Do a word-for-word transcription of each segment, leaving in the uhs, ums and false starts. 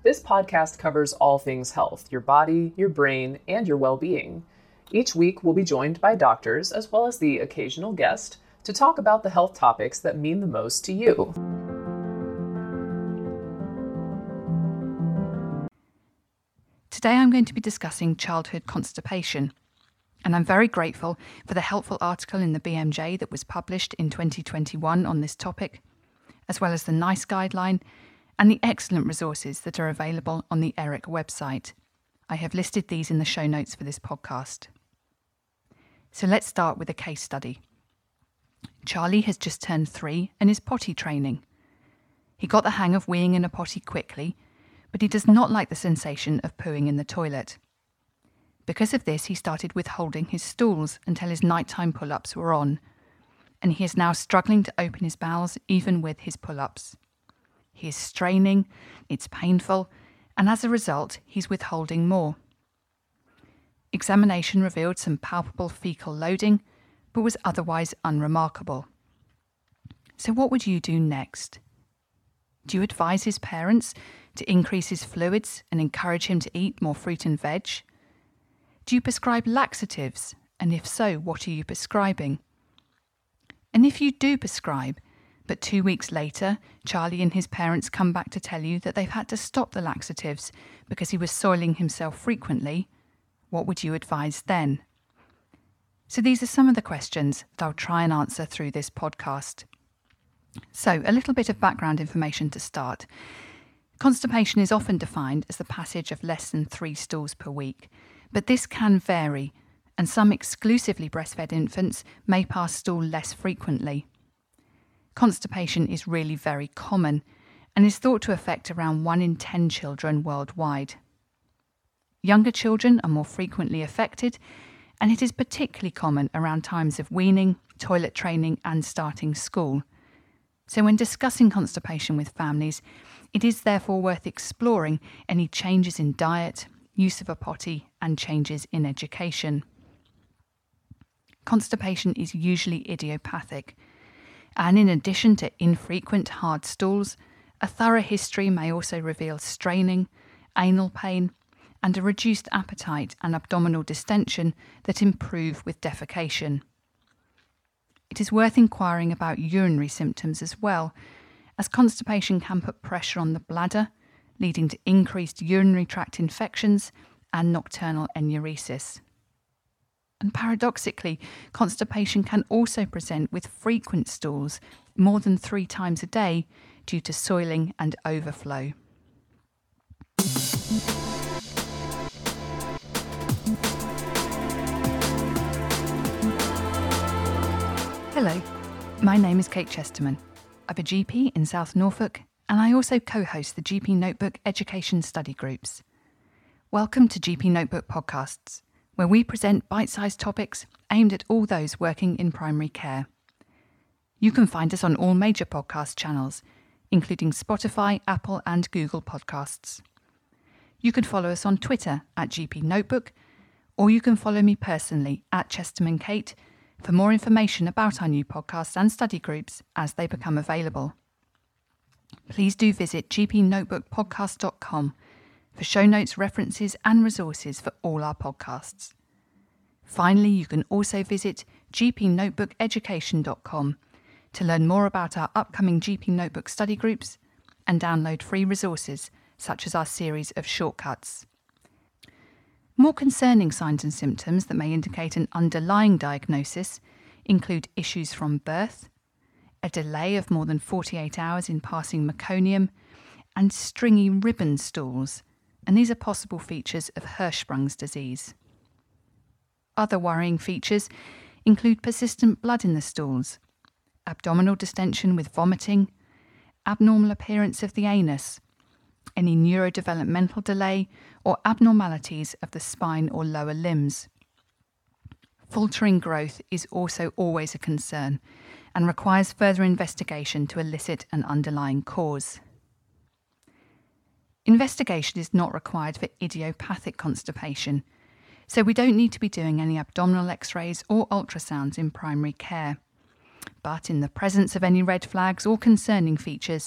This podcast covers all things health, your body, your brain, and your well-being. Each week, we'll be joined by doctors, as well as the occasional guest, to talk about the health topics that mean the most to you. Today I'm going to be discussing childhood constipation, and I'm very grateful for the helpful article in the B M J that was published in twenty twenty-one on this topic, as well as the NICE guideline and the excellent resources that are available on the ERIC website. I have listed these in the show notes for this podcast. So let's start with a case study. Charlie has just turned three and is potty training. He got the hang of weeing in a potty quickly, but he does not like the sensation of pooing in the toilet. Because of this, he started withholding his stools until his nighttime pull-ups were on, and he is now struggling to open his bowels even with his pull-ups. He is straining, it's painful, and as a result, he's withholding more. Examination revealed some palpable fecal loading, but was otherwise unremarkable. So what would you do next? Do you advise his parents to increase his fluids and encourage him to eat more fruit and veg? Do you prescribe laxatives? And if so, what are you prescribing? And if you do prescribe, but two weeks later, Charlie and his parents come back to tell you that they've had to stop the laxatives because he was soiling himself frequently, what would you advise then? So these are some of the questions that I'll try and answer through this podcast. So a little bit of background information to start. Constipation is often defined as the passage of less than three stools per week, but this can vary, and some exclusively breastfed infants may pass stool less frequently. Constipation is really very common and is thought to affect around one in ten children worldwide. Younger children are more frequently affected, and it is particularly common around times of weaning, toilet training, and starting school. So when discussing constipation with families, it is therefore worth exploring any changes in diet, use of a potty, and changes in education. Constipation is usually idiopathic, and in addition to infrequent hard stools, a thorough history may also reveal straining, anal pain, and a reduced appetite and abdominal distension that improve with defecation. It is worth inquiring about urinary symptoms as well, as constipation can put pressure on the bladder, leading to increased urinary tract infections and nocturnal enuresis. And paradoxically, constipation can also present with frequent stools, more than three times a day, due to soiling and overflow. Hello, my name is Kate Chesterman. I'm a G P in South Norfolk, and I also co-host the G P Notebook Education Study Groups. Welcome to G P Notebook Podcasts, where we present bite-sized topics aimed at all those working in primary care. You can find us on all major podcast channels, including Spotify, Apple, and Google Podcasts. You can follow us on Twitter at G P Notebook, or you can follow me personally at Chesterman Kate for more information about our new podcasts and study groups as they become available. Please do visit g p notebook podcast dot com for show notes, references and resources for all our podcasts. Finally, you can also visit g p notebook education dot com to learn more about our upcoming G P Notebook study groups and download free resources such as our series of shortcuts. More concerning signs and symptoms that may indicate an underlying diagnosis include issues from birth, a delay of more than forty-eight hours in passing meconium, and stringy ribbon stools, and these are possible features of Hirschsprung's disease. Other worrying features include persistent blood in the stools, abdominal distension with vomiting, abnormal appearance of the anus, any neurodevelopmental delay or abnormalities of the spine or lower limbs. Faltering growth is also always a concern and requires further investigation to elicit an underlying cause. Investigation is not required for idiopathic constipation, so we don't need to be doing any abdominal x-rays or ultrasounds in primary care. But in the presence of any red flags or concerning features,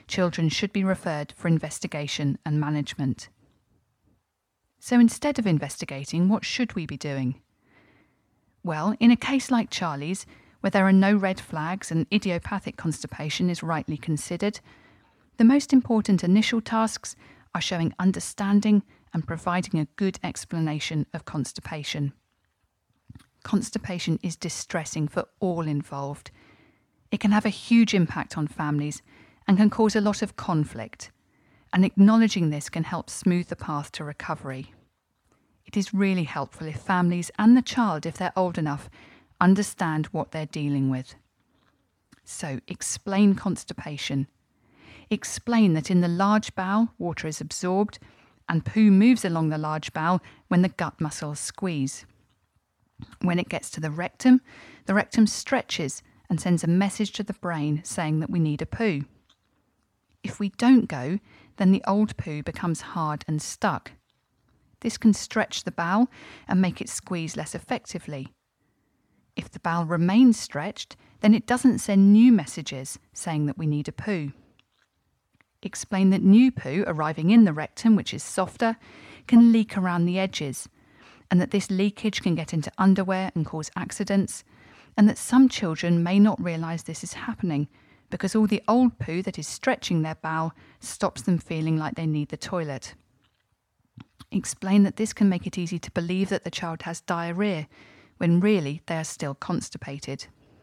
children should be referred for investigation and management. So instead of investigating, what should we be doing? Well, in a case like Charlie's, where there are no red flags and idiopathic constipation is rightly considered, the most important initial tasks are showing understanding and providing a good explanation of constipation. Constipation is distressing for all involved. It can have a huge impact on families and can cause a lot of conflict, and acknowledging this can help smooth the path to recovery. It is really helpful if families and the child, if they're old enough, understand what they're dealing with. So, explain constipation. Explain that in the large bowel, water is absorbed and poo moves along the large bowel when the gut muscles squeeze. When it gets to the rectum, the rectum stretches and sends a message to the brain saying that we need a poo. If we don't go, then the old poo becomes hard and stuck. This can stretch the bowel and make it squeeze less effectively. If the bowel remains stretched, then it doesn't send new messages saying that we need a poo. Explain that new poo arriving in the rectum, which is softer, can leak around the edges, and that this leakage can get into underwear and cause accidents, and that some children may not realise this is happening because all the old poo that is stretching their bowel stops them feeling like they need the toilet. Explain that this can make it easy to believe that the child has diarrhoea, when really they are still constipated.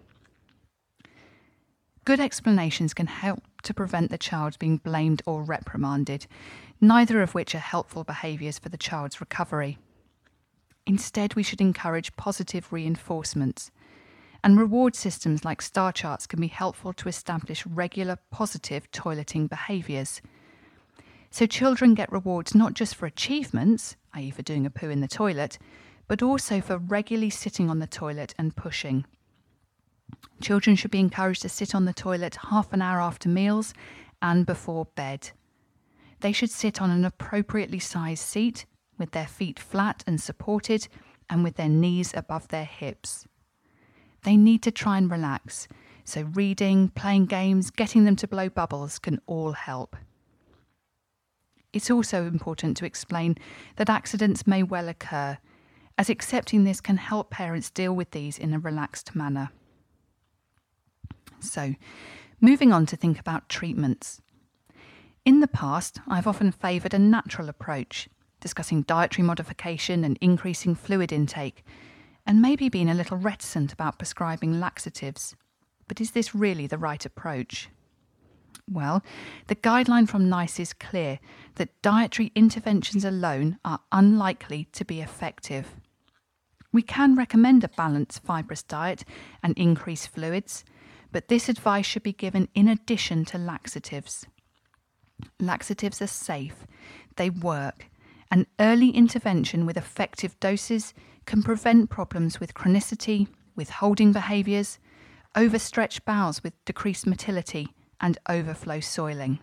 Good explanations can help to prevent the child being blamed or reprimanded, neither of which are helpful behaviours for the child's recovery. Instead, we should encourage positive reinforcements, and reward systems like star charts can be helpful to establish regular positive toileting behaviours. So children get rewards not just for achievements, that is for doing a poo in the toilet, but also for regularly sitting on the toilet and pushing. Children should be encouraged to sit on the toilet half an hour after meals and before bed. They should sit on an appropriately sized seat with their feet flat and supported and with their knees above their hips. They need to try and relax, so reading, playing games, getting them to blow bubbles can all help. It's also important to explain that accidents may well occur, as accepting this can help parents deal with these in a relaxed manner. So, moving on to think about treatments. In the past, I've often favoured a natural approach, discussing dietary modification and increasing fluid intake, and maybe been a little reticent about prescribing laxatives. But is this really the right approach? Well, the guideline from NICE is clear that dietary interventions alone are unlikely to be effective. We can recommend a balanced fibrous diet and increased fluids, but this advice should be given in addition to laxatives. Laxatives are safe, they work, and early intervention with effective doses can prevent problems with chronicity, withholding behaviours, overstretched bowels with decreased motility, and overflow soiling.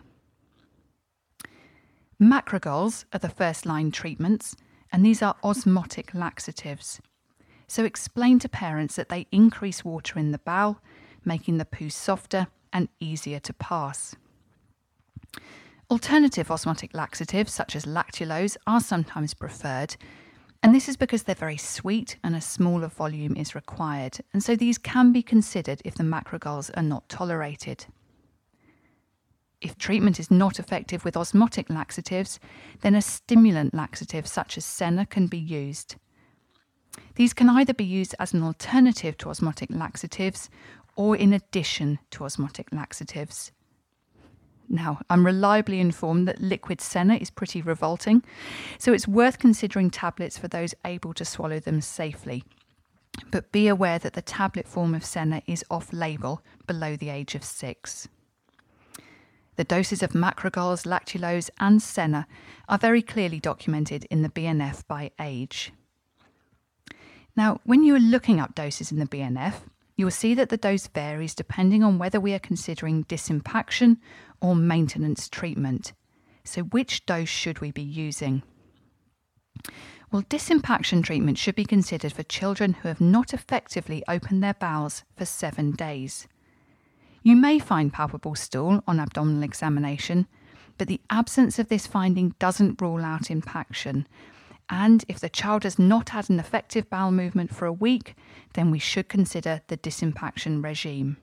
Macrogols are the first-line treatments, and these are osmotic laxatives. So explain to parents that they increase water in the bowel, making the poo softer and easier to pass. Alternative osmotic laxatives, such as lactulose, are sometimes preferred, and this is because they're very sweet and a smaller volume is required, and so these can be considered if the macrogols are not tolerated. If treatment is not effective with osmotic laxatives, then a stimulant laxative such as Senna can be used. These can either be used as an alternative to osmotic laxatives or in addition to osmotic laxatives. Now, I'm reliably informed that liquid Senna is pretty revolting, so it's worth considering tablets for those able to swallow them safely. But be aware that the tablet form of Senna is off-label below the age of six. The doses of macrogols, lactulose and Senna are very clearly documented in the B N F by age. Now, when you are looking up doses in the B N F, you will see that the dose varies depending on whether we are considering disimpaction or maintenance treatment. So which dose should we be using? Well, disimpaction treatment should be considered for children who have not effectively opened their bowels for seven days. You may find palpable stool on abdominal examination, but the absence of this finding doesn't rule out impaction. And if the child has not had an effective bowel movement for a week, then we should consider the disimpaction regime.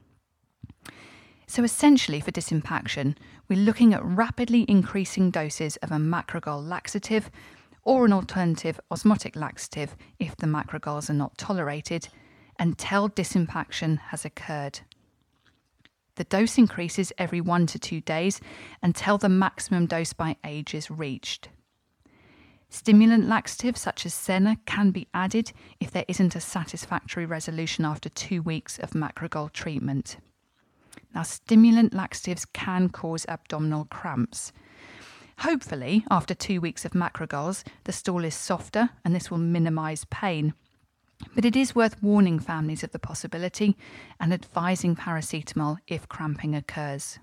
So essentially for disimpaction, we're looking at rapidly increasing doses of a Macrogol laxative or an alternative osmotic laxative if the macrogols are not tolerated, until disimpaction has occurred. The dose increases every one to two days until the maximum dose by age is reached. Stimulant laxatives such as Senna can be added if there isn't a satisfactory resolution after two weeks of macrogol treatment. Now, stimulant laxatives can cause abdominal cramps. Hopefully, after two weeks of macrogols, the stool is softer and this will minimise pain. But it is worth warning families of the possibility and advising paracetamol if cramping occurs.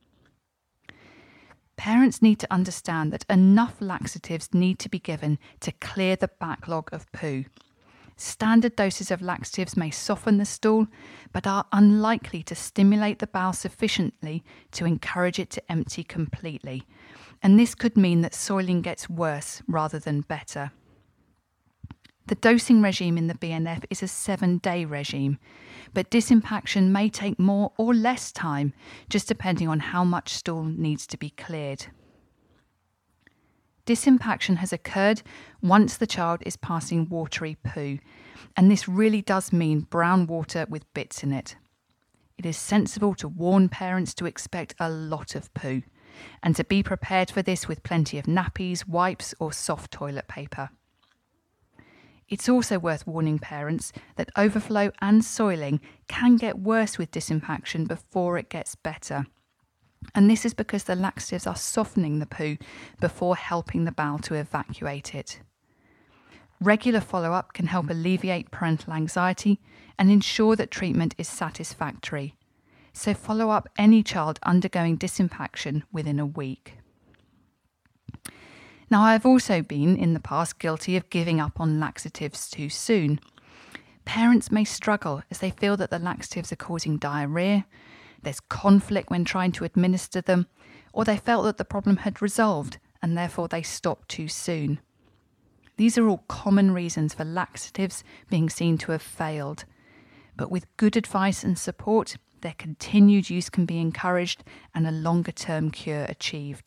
Parents need to understand that enough laxatives need to be given to clear the backlog of poo. Standard doses of laxatives may soften the stool, but are unlikely to stimulate the bowel sufficiently to encourage it to empty completely. And this could mean that soiling gets worse rather than better. The dosing regime in the B N F is a seven-day regime, but disimpaction may take more or less time, just depending on how much stool needs to be cleared. Disimpaction has occurred once the child is passing watery poo, and this really does mean brown water with bits in it. It is sensible to warn parents to expect a lot of poo, and to be prepared for this with plenty of nappies, wipes, or soft toilet paper. It's also worth warning parents that overflow and soiling can get worse with disimpaction before it gets better. And this is because the laxatives are softening the poo before helping the bowel to evacuate it. Regular follow-up can help alleviate parental anxiety and ensure that treatment is satisfactory. So follow up any child undergoing disimpaction within a week. Now, I have also been in the past guilty of giving up on laxatives too soon. Parents may struggle as they feel that the laxatives are causing diarrhoea, there's conflict when trying to administer them, or they felt that the problem had resolved and therefore they stopped too soon. These are all common reasons for laxatives being seen to have failed. But with good advice and support, their continued use can be encouraged and a longer-term cure achieved.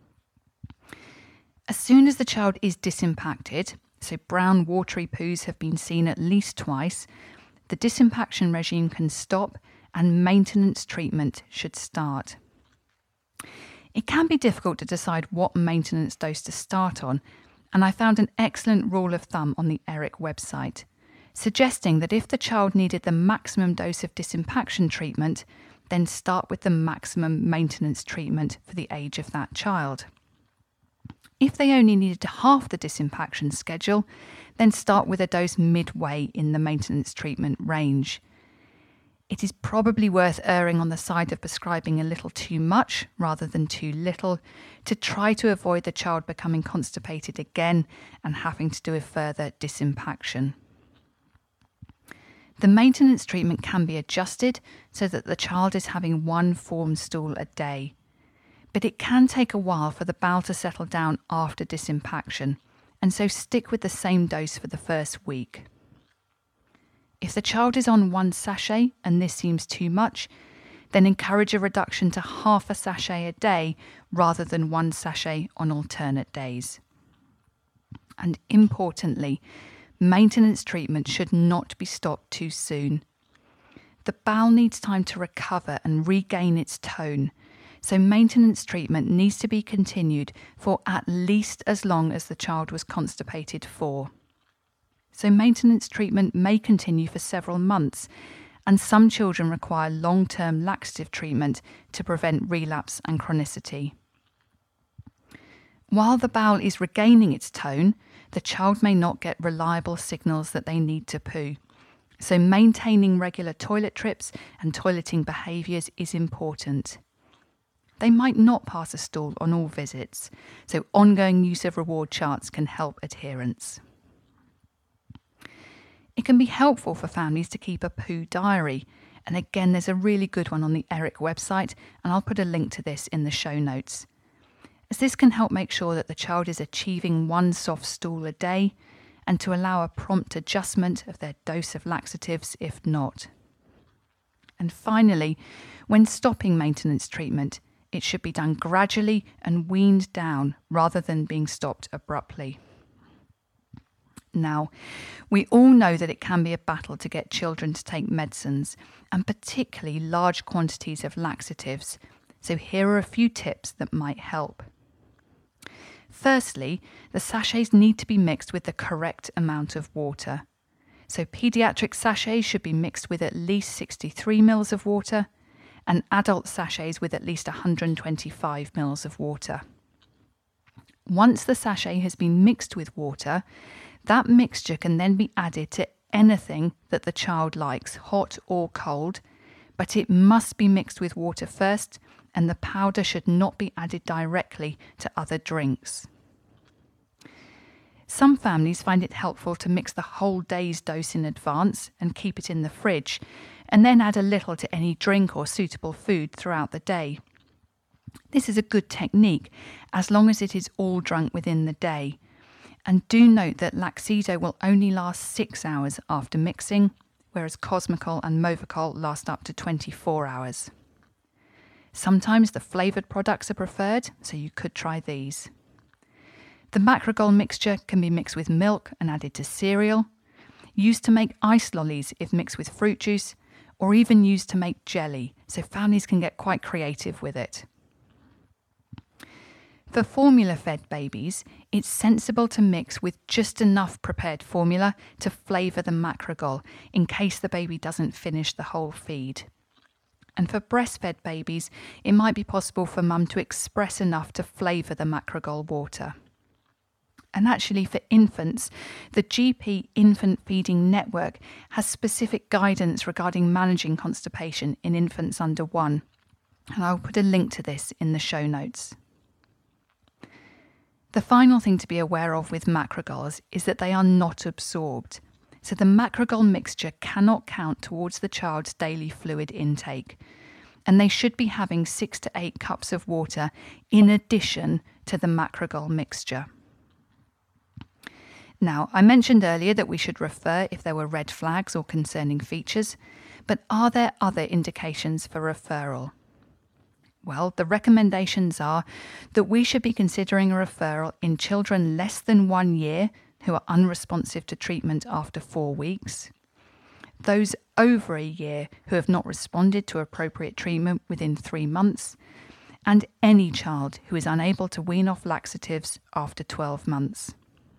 As soon as the child is disimpacted, so brown watery poos have been seen at least twice, the disimpaction regime can stop and maintenance treatment should start. It can be difficult to decide what maintenance dose to start on, and I found an excellent rule of thumb on the ERIC website, suggesting that if the child needed the maximum dose of disimpaction treatment, then start with the maximum maintenance treatment for the age of that child. If they only needed half the disimpaction schedule, then start with a dose midway in the maintenance treatment range. It is probably worth erring on the side of prescribing a little too much rather than too little to try to avoid the child becoming constipated again and having to do a further disimpaction. The maintenance treatment can be adjusted so that the child is having one form stool a day. But it can take a while for the bowel to settle down after disimpaction, and so stick with the same dose for the first week. If the child is on one sachet and this seems too much, then encourage a reduction to half a sachet a day rather than one sachet on alternate days. And importantly, maintenance treatment should not be stopped too soon. The bowel needs time to recover and regain its tone, so maintenance treatment needs to be continued for at least as long as the child was constipated for. So maintenance treatment may continue for several months, and some children require long-term laxative treatment to prevent relapse and chronicity. While the bowel is regaining its tone, the child may not get reliable signals that they need to poo. So maintaining regular toilet trips and toileting behaviours is important. They might not pass a stool on all visits, so ongoing use of reward charts can help adherence. It can be helpful for families to keep a poo diary, And again, there's a really good one on the ERIC website, and I'll put a link to this in the show notes, as this can help make sure that the child is achieving one soft stool a day and to allow a prompt adjustment of their dose of laxatives if not. And finally, when stopping maintenance treatment, it should be done gradually and weaned down rather than being stopped abruptly. Now, we all know that it can be a battle to get children to take medicines, and particularly large quantities of laxatives, so here are a few tips that might help. Firstly, the sachets need to be mixed with the correct amount of water. So paediatric sachets should be mixed with at least sixty-three mils of water, and adult sachets with at least one hundred twenty-five mils of water. Once the sachet has been mixed with water, that mixture can then be added to anything that the child likes, hot or cold, but it must be mixed with water first, and the powder should not be added directly to other drinks. Some families find it helpful to mix the whole day's dose in advance and keep it in the fridge, and then add a little to any drink or suitable food throughout the day. This is a good technique, as long as it is all drunk within the day. And do note that Laxido will only last six hours after mixing, whereas Cosmicol and Movicol last up to twenty-four hours. Sometimes the flavoured products are preferred, so you could try these. The Macrogol mixture can be mixed with milk and added to cereal, used to make ice lollies if mixed with fruit juice, or even used to make jelly, so families can get quite creative with it. For formula-fed babies, it's sensible to mix with just enough prepared formula to flavour the Macrogol in case the baby doesn't finish the whole feed. And for breastfed babies, it might be possible for mum to express enough to flavour the Macrogol water. And actually for infants, the G P Infant Feeding Network has specific guidance regarding managing constipation in infants under one, and I'll put a link to this in the show notes. The final thing to be aware of with Macrogols is that they are not absorbed, so the Macrogol mixture cannot count towards the child's daily fluid intake, and they should be having six to eight cups of water in addition to the Macrogol mixture. Now, I mentioned earlier that we should refer if there were red flags or concerning features, but are there other indications for referral? Well, the recommendations are that we should be considering a referral in children less than one year who are unresponsive to treatment after four weeks, those over a year who have not responded to appropriate treatment within three months, and any child who is unable to wean off laxatives after twelve months.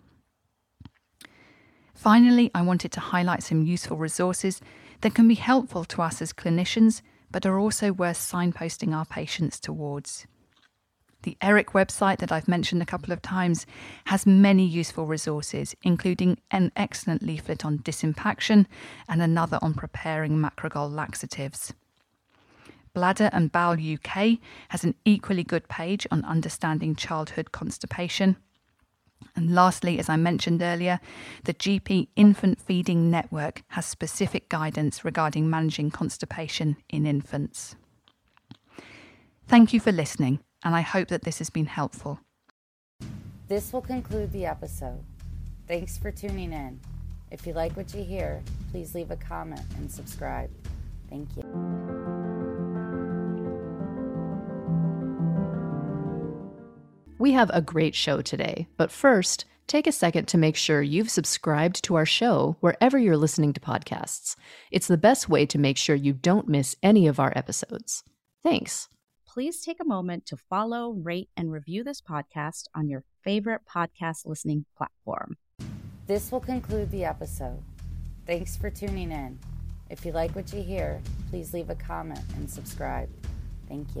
Finally, I wanted to highlight some useful resources that can be helpful to us as clinicians, but are also worth signposting our patients towards. The ERIC website that I've mentioned a couple of times has many useful resources, including an excellent leaflet on disimpaction and another on preparing Macrogol laxatives. Bladder and Bowel U K has an equally good page on understanding childhood constipation. And lastly, as I mentioned earlier, the G P Infant Feeding Network has specific guidance regarding managing constipation in infants. Thank you for listening, and I hope that this has been helpful. This will conclude the episode. Thanks for tuning in. If you like what you hear, please leave a comment and subscribe. Thank you. We have a great show today, but first, take a second to make sure you've subscribed to our show wherever you're listening to podcasts. It's the best way to make sure you don't miss any of our episodes. Thanks. Please take a moment to follow, rate, and review this podcast on your favorite podcast listening platform. This will conclude the episode. Thanks for tuning in. If you like what you hear, please leave a comment and subscribe. Thank you.